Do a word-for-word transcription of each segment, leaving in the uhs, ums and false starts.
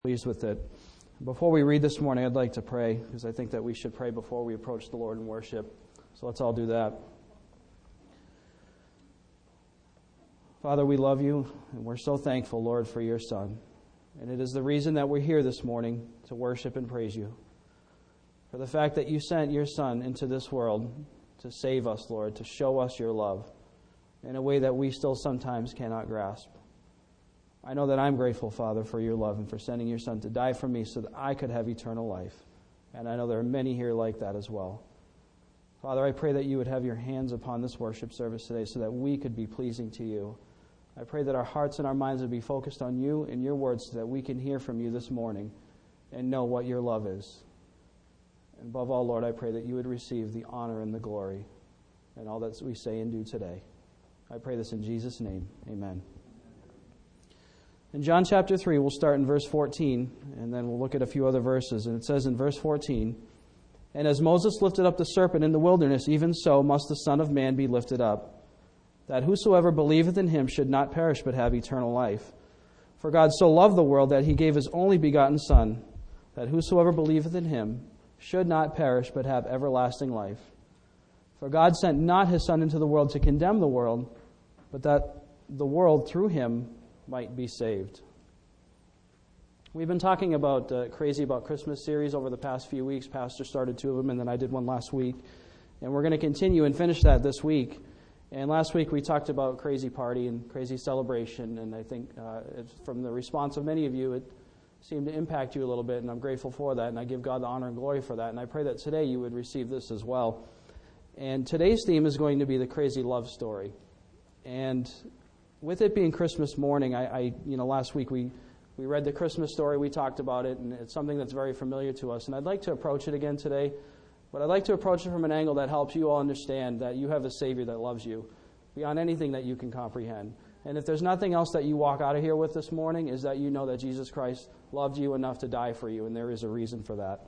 Pleased with it. Before we read this morning, I'd like to pray, because I think that we should pray before we approach the Lord in worship. So let's all do that. Father, we love you, and we're so thankful, Lord, for your Son. And it is the reason that we're here this morning to worship and praise you. For the fact that you sent your Son into this world to save us, Lord, to show us your love in a way that we still sometimes cannot grasp. I know that I'm grateful, Father, for your love and for sending your Son to die for me so that I could have eternal life. And I know there are many here like that as well. Father, I pray that you would have your hands upon this worship service today so that we could be pleasing to you. I pray that our hearts and our minds would be focused on you and your words so that we can hear from you this morning and know what your love is. And above all, Lord, I pray that you would receive the honor and the glory and all that we say and do today. I pray this in Jesus' name. Amen. In John chapter three, we'll start in verse fourteen, and then we'll look at a few other verses. And it says in verse fourteen, "And as Moses lifted up the serpent in the wilderness, even so must the Son of Man be lifted up, that whosoever believeth in him should not perish but have eternal life. For God so loved the world that he gave his only begotten Son, that whosoever believeth in him should not perish but have everlasting life. For God sent not his Son into the world to condemn the world, but that the world through him might be saved." We've been talking about uh, Crazy About Christmas series over the past few weeks. Pastor started two of them, and then I did one last week. And we're going to continue and finish that this week. And last week we talked about Crazy Party and Crazy Celebration, and I think uh, it's, from the response of many of you, it seemed to impact you a little bit, and I'm grateful for that, and I give God the honor and glory for that. And I pray that today you would receive this as well. And today's theme is going to be the crazy love story. And with it being Christmas morning, I, I, you know, last week we, we read the Christmas story, we talked about it, and it's something that's very familiar to us. And I'd like to approach it again today, but I'd like to approach it from an angle that helps you all understand that you have a Savior that loves you beyond anything that you can comprehend. And if there's nothing else that you walk out of here with this morning, is that you know that Jesus Christ loved you enough to die for you, and there is a reason for that.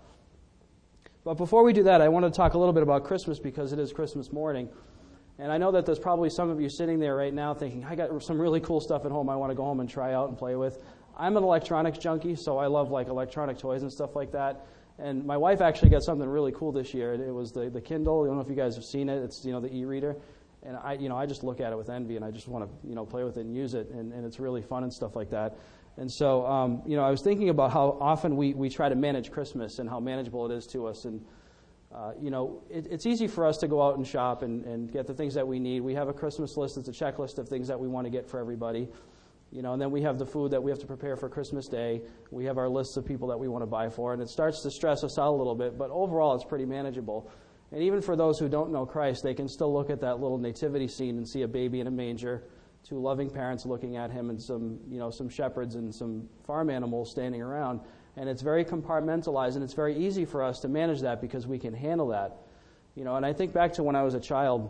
But before we do that, I want to talk a little bit about Christmas because it is Christmas morning. And I know that there's probably some of you sitting there right now thinking, I got some really cool stuff at home I want to go home and try out and play with. I'm an electronics junkie, so I love like electronic toys and stuff like that. And my wife actually got something really cool this year. It was the, the Kindle. I don't know if you guys have seen it. It's, you know, the e-reader. And I, you know, I just look at it with envy, and I just want to, you know, play with it and use it. And, and it's really fun and stuff like that. And so, um, you know, I was thinking about how often we, we try to manage Christmas and how manageable it is to us. And Uh, you know, it, it's easy for us to go out and shop and, and get the things that we need. We have a Christmas list. It's a checklist of things that we want to get for everybody. You know, and then we have the food that we have to prepare for Christmas Day. We have our lists of people that we want to buy for, and it starts to stress us out a little bit. But overall, it's pretty manageable. And even for those who don't know Christ, they can still look at that little nativity scene and see a baby in a manger, two loving parents looking at him, and some, you know, some shepherds and some farm animals standing around. And it's very compartmentalized, and it's very easy for us to manage that because we can handle that. You know, and I think back to when I was a child,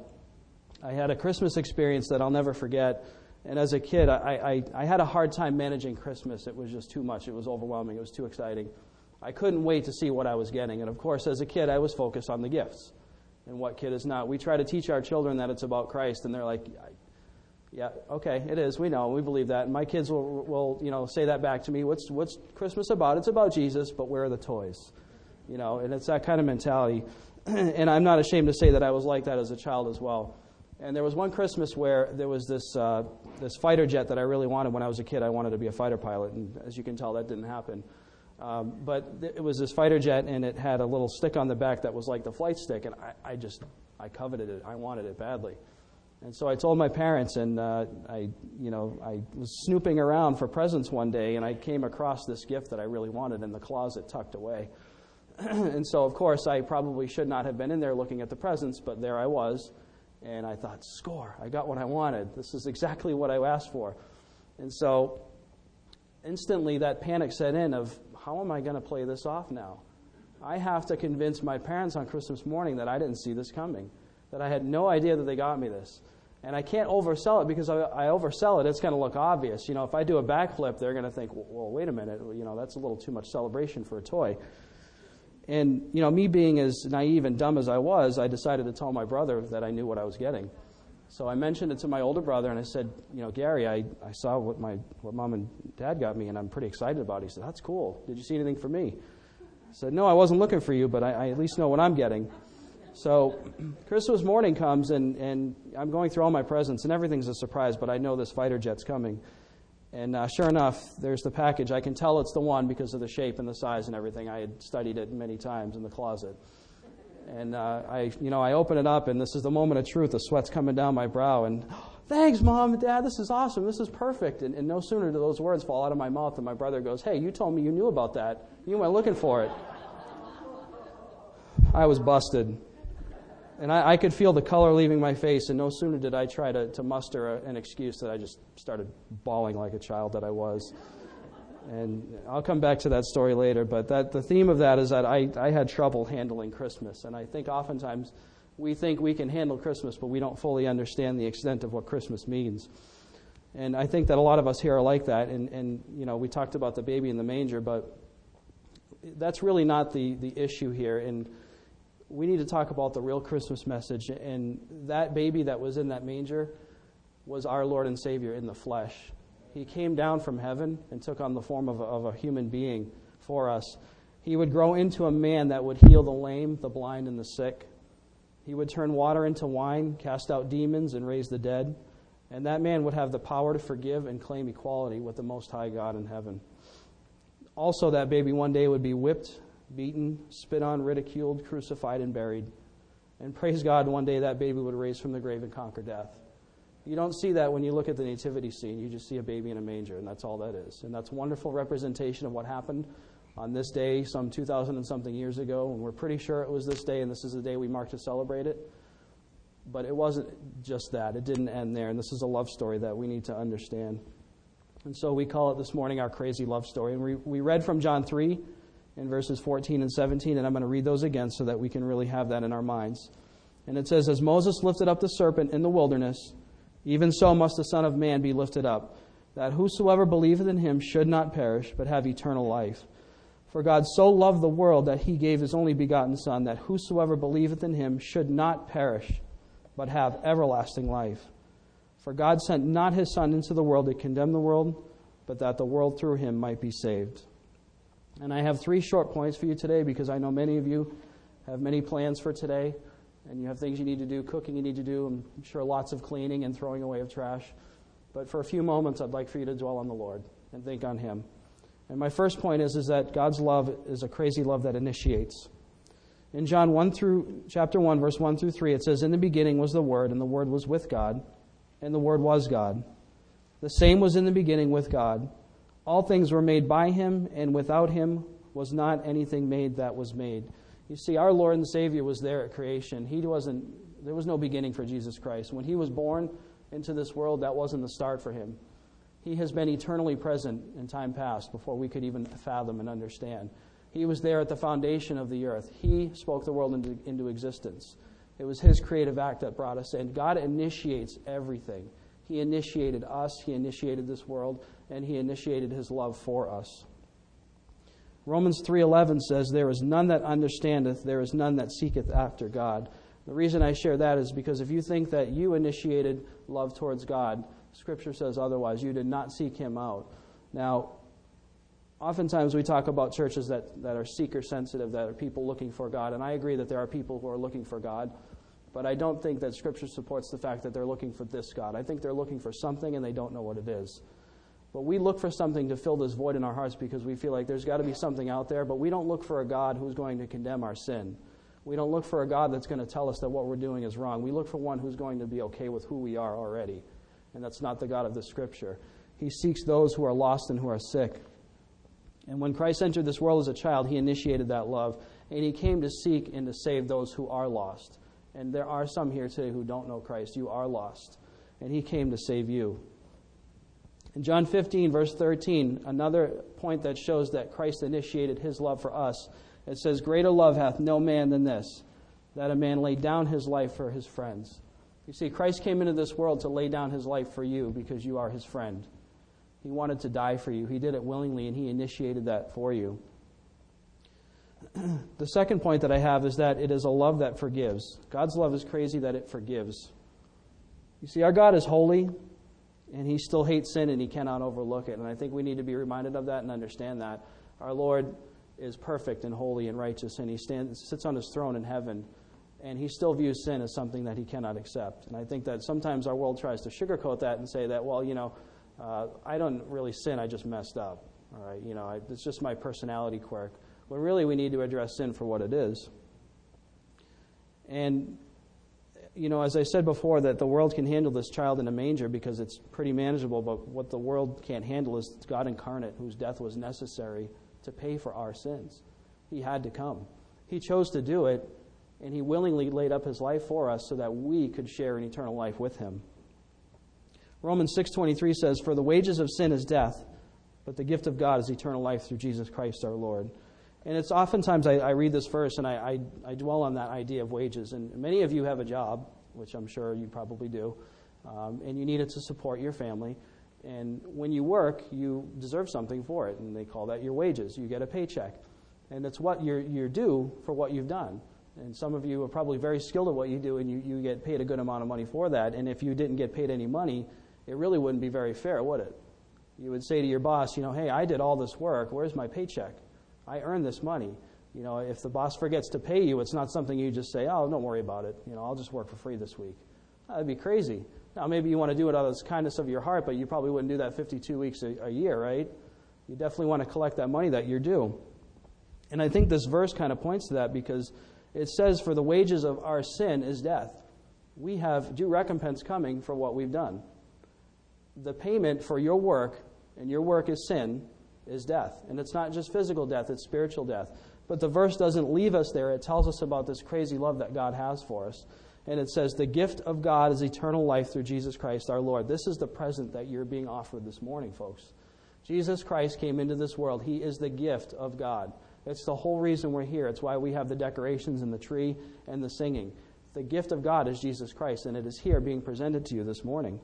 I had a Christmas experience that I'll never forget. And as a kid, I, I, I had a hard time managing Christmas. It was just too much. It was overwhelming. It was too exciting. I couldn't wait to see what I was getting. And of course, as a kid, I was focused on the gifts. And what kid is not? We try to teach our children that it's about Christ, and they're like, yeah, okay, it is. We know. We believe that. And my kids will, will, you know, say that back to me. What's what's Christmas about? It's about Jesus, but where are the toys? You know, and it's that kind of mentality. And I'm not ashamed to say that I was like that as a child as well. And there was one Christmas where there was this uh, this fighter jet that I really wanted when I was a kid. I wanted to be a fighter pilot, and as you can tell, that didn't happen. Um, but th- it was this fighter jet, and it had a little stick on the back that was like the flight stick, and I, I just, I coveted it. I wanted it badly. And so I told my parents, and uh, I, you know, I was snooping around for presents one day, and I came across this gift that I really wanted in the closet tucked away. And so, of course, I probably should not have been in there looking at the presents, but there I was, and I thought, score, I got what I wanted. This is exactly what I asked for. And so instantly that panic set in of, how am I going to play this off now? I have to convince my parents on Christmas morning that I didn't see this coming, that I had no idea that they got me this. And I can't oversell it because I, I oversell it, it's going to look obvious. You know, if I do a backflip, they're going to think, well, well, wait a minute, you know, that's a little too much celebration for a toy. And, you know, me being as naive and dumb as I was, I decided to tell my brother that I knew what I was getting. So I mentioned it to my older brother, and I said, you know, Gary, I, I saw what my what Mom and Dad got me, and I'm pretty excited about it. He said, that's cool. Did you see anything for me? I said, no, I wasn't looking for you, but I, I at least know what I'm getting. So Christmas morning comes, and, and I'm going through all my presents, and everything's a surprise, but I know this fighter jet's coming. And uh, sure enough, there's the package. I can tell it's the one because of the shape and the size and everything. I had studied it many times in the closet. And uh, I, you know, I open it up, and this is the moment of truth. The sweat's coming down my brow, and thanks, Mom and Dad. This is awesome. This is perfect. And, and no sooner do those words fall out of my mouth than my brother goes, "Hey, you told me you knew about that. You went looking for it." I was busted, and I, I could feel the color leaving my face. And no sooner did I try to, to muster a, an excuse that I just started bawling like a child that I was. And I'll come back to that story later, but that the theme of that is that I, I had trouble handling Christmas. And I think oftentimes we think we can handle Christmas, but we don't fully understand the extent of what Christmas means. And I think that a lot of us here are like that. And, and you know, we talked about the baby in the manger, but that's really not the, the issue here. And we need to talk about the real Christmas message. And that baby that was in that manger was our Lord and Savior in the flesh. He came down from heaven and took on the form of a, of a human being for us. He would grow into a man that would heal the lame, the blind, and the sick. He would turn water into wine, cast out demons, and raise the dead. And that man would have the power to forgive and claim equality with the Most High God in heaven. Also, that baby one day would be whipped, beaten, spit on, ridiculed, crucified, and buried. And praise God, one day that baby would rise from the grave and conquer death. You don't see that when you look at the nativity scene. You just see a baby in a manger, and that's all that is. And that's a wonderful representation of what happened on this day some two thousand and something years ago, and we're pretty sure it was this day, and this is the day we mark to celebrate it. But it wasn't just that. It didn't end there, and this is a love story that we need to understand. And so we call it this morning our crazy love story. And we, we read from John three in verses fourteen and seventeen, and I'm going to read those again so that we can really have that in our minds. And it says, "As Moses lifted up the serpent in the wilderness, even so must the Son of Man be lifted up, that whosoever believeth in him should not perish, but have eternal life. For God so loved the world that he gave his only begotten Son, that whosoever believeth in him should not perish, but have everlasting life. For God sent not his Son into the world to condemn the world, but that the world through him might be saved." And I have three short points for you today, because I know many of you have many plans for today. And you have things you need to do, cooking you need to do, I'm sure lots of cleaning and throwing away of trash. But for a few moments, I'd like for you to dwell on the Lord and think on him. And my first point is, is that God's love is a crazy love that initiates. In John one through chapter one, verse one through three, it says, "In the beginning was the Word, and the Word was with God, and the Word was God. The same was in the beginning with God. All things were made by him, and without him was not anything made that was made." You see, our Lord and Savior was there at creation. He wasn't. There was no beginning for Jesus Christ. When he was born into this world, that wasn't the start for him. He has been eternally present in time past before we could even fathom and understand. He was there at the foundation of the earth. He spoke the world into, into existence. It was his creative act that brought us in. God initiates everything. He initiated us. He initiated this world, and he initiated his love for us. Romans three eleven says, "There is none that understandeth, there is none that seeketh after God." The reason I share that is because if you think that you initiated love towards God, Scripture says otherwise. You did not seek him out. Now, oftentimes we talk about churches that, that are seeker-sensitive, that are people looking for God, and I agree that there are people who are looking for God, but I don't think that Scripture supports the fact that they're looking for this God. I think they're looking for something and they don't know what it is. But we look for something to fill this void in our hearts because we feel like there's got to be something out there, but we don't look for a God who's going to condemn our sin. We don't look for a God that's going to tell us that what we're doing is wrong. We look for one who's going to be okay with who we are already, and that's not the God of the Scripture. He seeks those who are lost and who are sick. And when Christ entered this world as a child, he initiated that love, and he came to seek and to save those who are lost. And there are some here today who don't know Christ. You are lost, and he came to save you. In John fifteen, verse thirteen, another point that shows that Christ initiated his love for us, it says, "Greater love hath no man than this, that a man lay down his life for his friends." You see, Christ came into this world to lay down his life for you because you are his friend. He wanted to die for you. He did it willingly, and he initiated that for you. The second point that I have is that it is a love that forgives. God's love is crazy that it forgives. You see, our God is holy, and He still hates sin, and He cannot overlook it. And I think we need to be reminded of that and understand that. Our Lord is perfect and holy and righteous, and He stands, sits on His throne in heaven, and He still views sin as something that He cannot accept. And I think that sometimes our world tries to sugarcoat that and say that, well, you know, uh, I don't really sin, I just messed up. All right, you know, I, it's just my personality quirk. When really we need to address sin for what it is. And, you know, as I said before, that the world can handle this child in a manger because it's pretty manageable, but what the world can't handle is God incarnate, whose death was necessary to pay for our sins. He had to come. He chose to do it, and He willingly laid up His life for us so that we could share in eternal life with Him. Romans six twenty-three says, "For the wages of sin is death, but the gift of God is eternal life through Jesus Christ our Lord." And it's oftentimes I, I read this verse and I, I, I dwell on that idea of wages. And many of you have a job, which I'm sure you probably do, um, and you need it to support your family. And when you work, you deserve something for it, and they call that your wages. You get a paycheck. And it's what you're, you're due for what you've done. And some of you are probably very skilled at what you do, and you, you get paid a good amount of money for that. And if you didn't get paid any money, it really wouldn't be very fair, would it? You would say to your boss, you know, hey, I did all this work. Where's my paycheck? I earned this money. You know, if the boss forgets to pay you, it's not something you just say, oh, don't worry about it. You know, I'll just work for free this week. That'd be crazy. Now, maybe you want to do it out of the kindness of your heart, but you probably wouldn't do that fifty-two weeks a, a year, right? You definitely want to collect that money that you're due. And I think this verse kind of points to that because it says, for the wages of our sin is death. We have due recompense coming for what we've done. The payment for your work, and your work is sin, is death. And it's not just physical death, it's spiritual death. But the verse doesn't leave us there. It tells us about this crazy love that God has for us. And it says, the gift of God is eternal life through Jesus Christ our Lord. This is the present that you're being offered this morning, folks. Jesus Christ came into this world. He is the gift of God. It's the whole reason we're here. It's why we have the decorations and the tree and the singing. The gift of God is Jesus Christ, and it is here being presented to you this morning.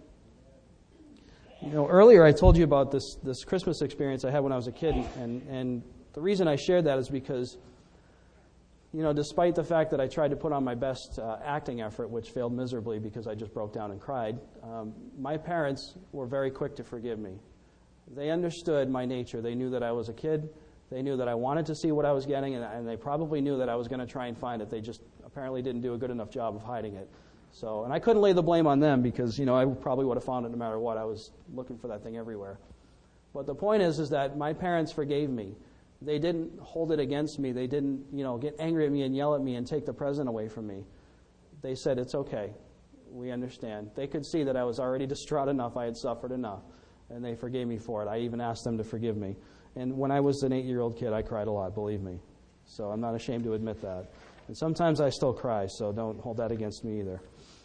You know, earlier I told you about this this Christmas experience I had when I was a kid, and, and the reason I shared that is because, you know, despite the fact that I tried to put on my best uh, acting effort, which failed miserably because I just broke down and cried, um, my parents were very quick to forgive me. They understood my nature. They knew that I was a kid. They knew that I wanted to see what I was getting, and, and they probably knew that I was going to try and find it. They just apparently didn't do a good enough job of hiding it. So, and I couldn't lay the blame on them because, you know, I probably would have found it no matter what. I was looking for that thing everywhere. But the point is, is that my parents forgave me. They didn't hold it against me. They didn't, you know, get angry at me and yell at me and take the present away from me. They said, it's okay. We understand. They could see that I was already distraught enough. I had suffered enough. And they forgave me for it. I even asked them to forgive me. And when I was an eight-year-old kid, I cried a lot, believe me. So I'm not ashamed to admit that. And sometimes I still cry, so don't hold that against me either.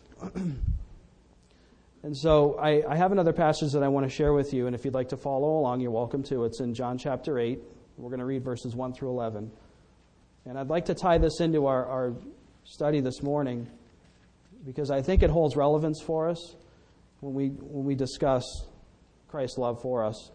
And so I, I have another passage that I want to share with you, and if you'd like to follow along, you're welcome to. It's in John chapter eight. We're going to read verses one through eleven. And I'd like to tie this into our, our study this morning because I think it holds relevance for us when we when we discuss Christ's love for us.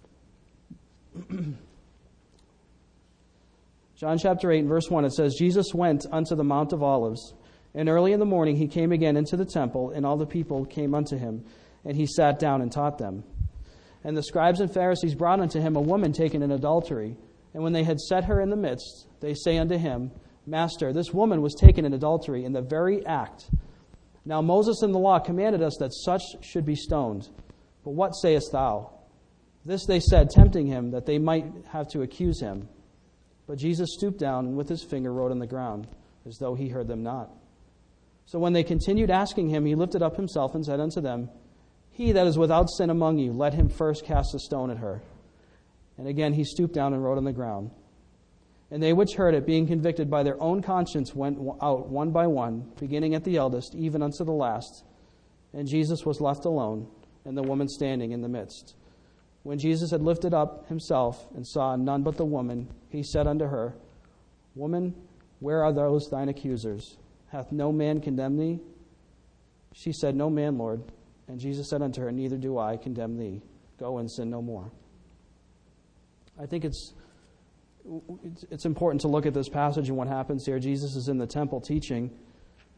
John chapter eight and verse one, it says, Jesus went unto the Mount of Olives, and early in the morning he came again into the temple, and all the people came unto him, and he sat down and taught them. And the scribes and Pharisees brought unto him a woman taken in adultery. And when they had set her in the midst, they say unto him, Master, this woman was taken in adultery in the very act. Now Moses in the law commanded us that such should be stoned. But what sayest thou? This they said, tempting him, that they might have to accuse him. But Jesus stooped down and with his finger wrote on the ground, as though he heard them not. So when they continued asking him, he lifted up himself and said unto them, He that is without sin among you, let him first cast a stone at her. And again he stooped down and wrote on the ground. And they which heard it, being convicted by their own conscience, went out one by one, beginning at the eldest, even unto the last. And Jesus was left alone, and the woman standing in the midst. When Jesus had lifted up himself and saw none but the woman, he said unto her, Woman, where are those thine accusers? Hath no man condemned thee? She said, No man, Lord. And Jesus said unto her, Neither do I condemn thee. Go and sin no more. I think it's it's important to look at this passage and what happens here. Jesus is in the temple teaching,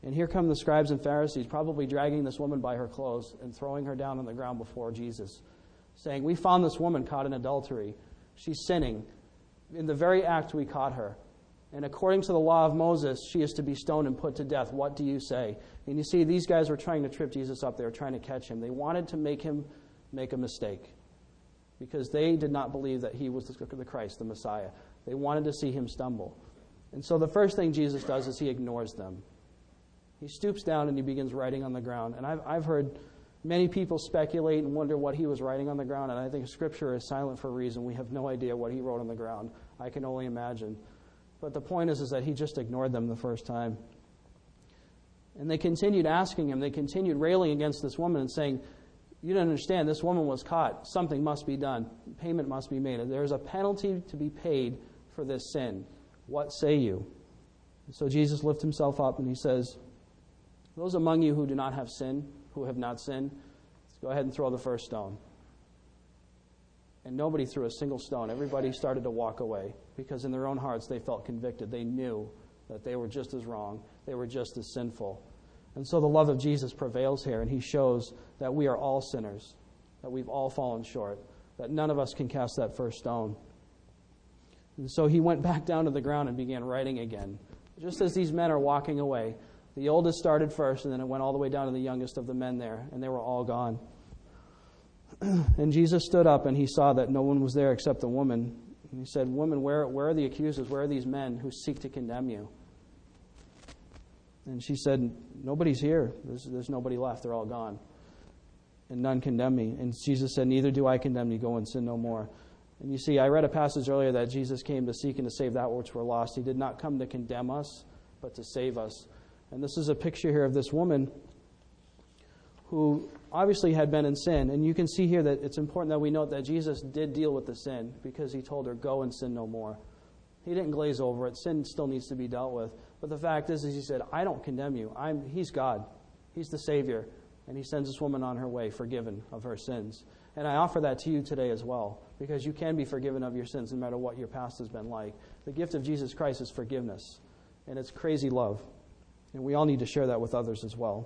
And here come the scribes and Pharisees, probably dragging this woman by her clothes and throwing her down on the ground before Jesus, saying, "We found this woman caught in adultery. She's sinning. In the very act we caught her. And according to the law of Moses, she is to be stoned and put to death. What do you say?" And you see, these guys were trying to trip Jesus up. They were trying to catch him. They wanted to make him make a mistake because they did not believe that he was the Christ, the Messiah. They wanted to see him stumble. And so the first thing Jesus does is he ignores them. He stoops down and he begins writing on the ground. And I've, I've heard many people speculate and wonder what he was writing on the ground. And I think Scripture is silent for a reason. We have no idea what he wrote on the ground. I can only imagine. But the point is, is that he just ignored them the first time. And they continued asking him. They continued railing against this woman and saying, "You don't understand. This woman was caught. Something must be done. Payment must be made. There is a penalty to be paid for this sin. What say you?" And so Jesus lifts himself up and he says, "Those among you who do not have sin, who have not sinned, go ahead and throw the first stone." And nobody threw a single stone. Everybody started to walk away because in their own hearts they felt convicted. They knew that they were just as wrong. They were just as sinful. And so the love of Jesus prevails here, and he shows that we are all sinners, that we've all fallen short, that none of us can cast that first stone. And so he went back down to the ground and began writing again. Just as these men are walking away, the oldest started first, and then it went all the way down to the youngest of the men there, and they were all gone. And Jesus stood up, and he saw that no one was there except the woman. And he said, "Woman, where, where are the accusers? Where are these men who seek to condemn you?" And she said, "Nobody's here. There's, there's nobody left. They're all gone. And none condemn me." And Jesus said, "Neither do I condemn you. Go and sin no more." And you see, I read a passage earlier that Jesus came to seek and to save that which were lost. He did not come to condemn us, but to save us. And this is a picture here of this woman who obviously had been in sin. And you can see here that it's important that we note that Jesus did deal with the sin because he told her, "Go and sin no more." He didn't glaze over it. Sin still needs to be dealt with. But the fact is, is he said, "I don't condemn you. I'm, he's God. He's the Savior." And he sends this woman on her way, forgiven of her sins. And I offer that to you today as well, because you can be forgiven of your sins no matter what your past has been like. The gift of Jesus Christ is forgiveness, and it's crazy love. And we all need to share that with others as well.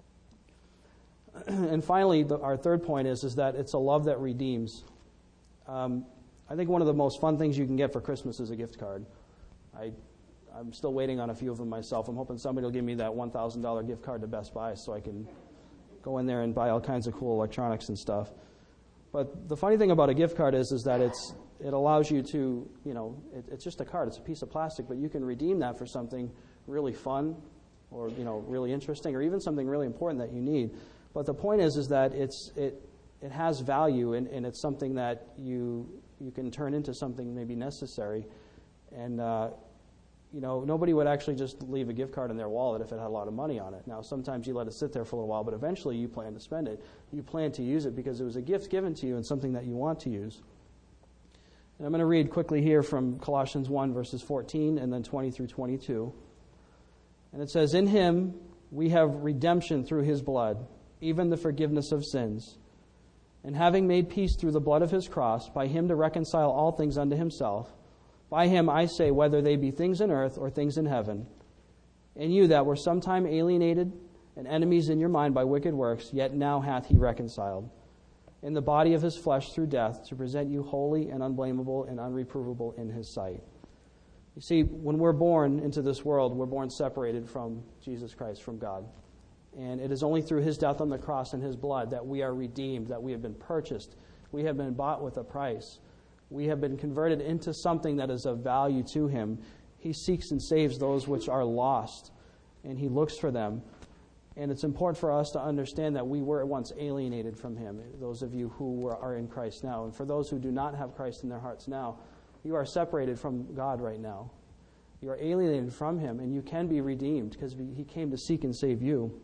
And finally, the, our third point is, is that it's a love that redeems. Um, I think one of the most fun things you can get for Christmas is a gift card. I, I'm still waiting on a few of them myself. I'm hoping somebody will give me that one thousand dollars gift card to Best Buy so I can go in there and buy all kinds of cool electronics and stuff. But the funny thing about a gift card is, is that it's it allows you to, you know, it, it's just a card. It's a piece of plastic, but you can redeem that for something really fun or, you know, really interesting or even something really important that you need. But the point is, is that it's it it has value, and, and it's something that you you can turn into something maybe necessary. And, uh, you know, nobody would actually just leave a gift card in their wallet if it had a lot of money on it. Now, sometimes you let it sit there for a little while, but eventually you plan to spend it. You plan to use it because it was a gift given to you and something that you want to use. And I'm going to read quickly here from Colossians one, verses fourteen and then twenty through twenty-two. And it says, "In him we have redemption through his blood, even the forgiveness of sins. And having made peace through the blood of his cross, by him to reconcile all things unto himself. By him, I say, whether they be things in earth or things in heaven. And you that were sometime alienated and enemies in your mind by wicked works, yet now hath he reconciled in the body of his flesh through death, to present you holy and unblameable and unreprovable in his sight." You see, when we're born into this world, we're born separated from Jesus Christ, from God. And it is only through his death on the cross and his blood that we are redeemed, that we have been purchased. We have been bought with a price. We have been converted into something that is of value to him. He seeks and saves those which are lost, and he looks for them. And it's important for us to understand that we were once alienated from him, those of you who are in Christ now. And for those who do not have Christ in their hearts now, you are separated from God right now. You are alienated from him, and you can be redeemed because he came to seek and save you.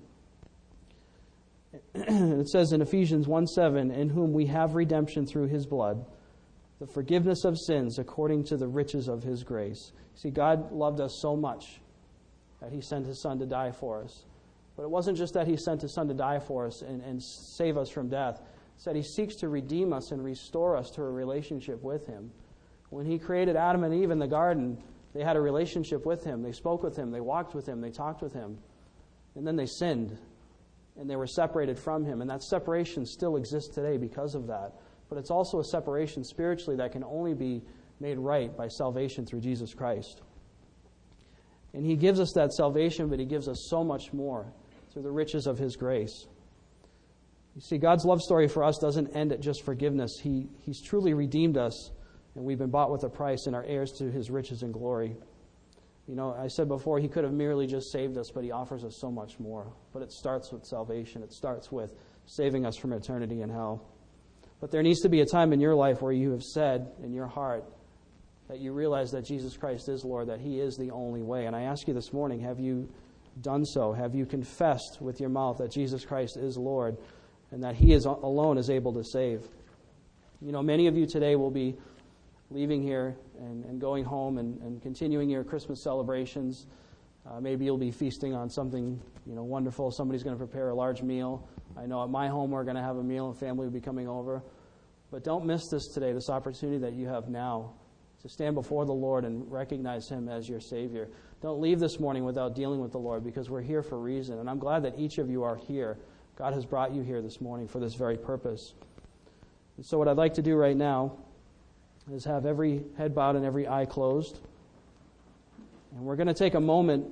It says in Ephesians one seven, "In whom we have redemption through his blood, the forgiveness of sins according to the riches of his grace." See, God loved us so much that he sent his son to die for us. But it wasn't just that he sent his son to die for us and, and save us from death. It said he seeks to redeem us and restore us to a relationship with him. When he created Adam and Eve in the garden, they had a relationship with him. They spoke with him. They walked with him. They talked with him. And then they sinned, and they were separated from him. And that separation still exists today because of that. But it's also a separation spiritually that can only be made right by salvation through Jesus Christ. And he gives us that salvation, but he gives us so much more through the riches of his grace. You see, God's love story for us doesn't end at just forgiveness. He, he's truly redeemed us, and we've been bought with a price and are heirs to his riches and glory. You know, I said before, he could have merely just saved us, but he offers us so much more. But it starts with salvation. It starts with saving us from eternity in hell. But there needs to be a time in your life where you have said in your heart that you realize that Jesus Christ is Lord, that he is the only way. And I ask you this morning, have you done so? Have you confessed with your mouth that Jesus Christ is Lord and that he is alone is able to save? You know, many of you today will be leaving here and, and going home and, and continuing your Christmas celebrations. Uh, maybe you'll be feasting on something, you know, wonderful. Somebody's going to prepare a large meal. I know at my home we're going to have a meal and family will be coming over. But don't miss this today, this opportunity that you have now to stand before the Lord and recognize him as your Savior. Don't leave this morning without dealing with the Lord, because we're here for a reason. And I'm glad that each of you are here. God has brought you here this morning for this very purpose. And so what I'd like to do right now is have every head bowed and every eye closed. And we're going to take a moment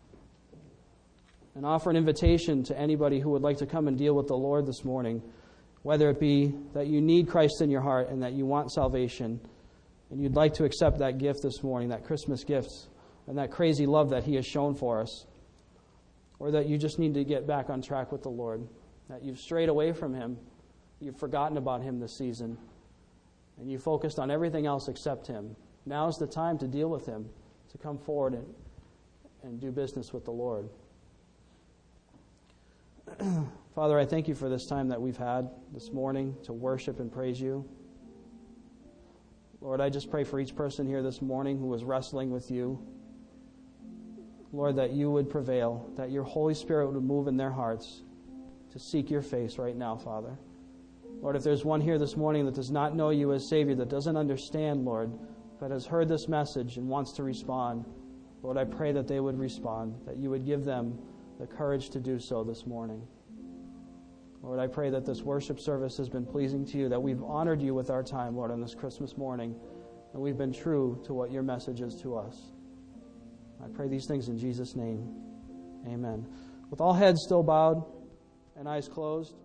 and offer an invitation to anybody who would like to come and deal with the Lord this morning, whether it be that you need Christ in your heart and that you want salvation, and you'd like to accept that gift this morning, that Christmas gift, and that crazy love that he has shown for us, or that you just need to get back on track with the Lord, that you've strayed away from him, you've forgotten about him this season, and you focused on everything else except him. Now's the time to deal with him, to come forward and, and do business with the Lord. Father, I thank you for this time that we've had this morning to worship and praise you. Lord, I just pray for each person here this morning who is wrestling with you. Lord, that you would prevail, that your Holy Spirit would move in their hearts to seek your face right now, Father. Lord, if there's one here this morning that does not know you as Savior, that doesn't understand, Lord, but has heard this message and wants to respond, Lord, I pray that they would respond, that you would give them the courage to do so this morning. Lord, I pray that this worship service has been pleasing to you, that we've honored you with our time, Lord, on this Christmas morning, and we've been true to what your message is to us. I pray these things in Jesus' name. Amen. With all heads still bowed and eyes closed,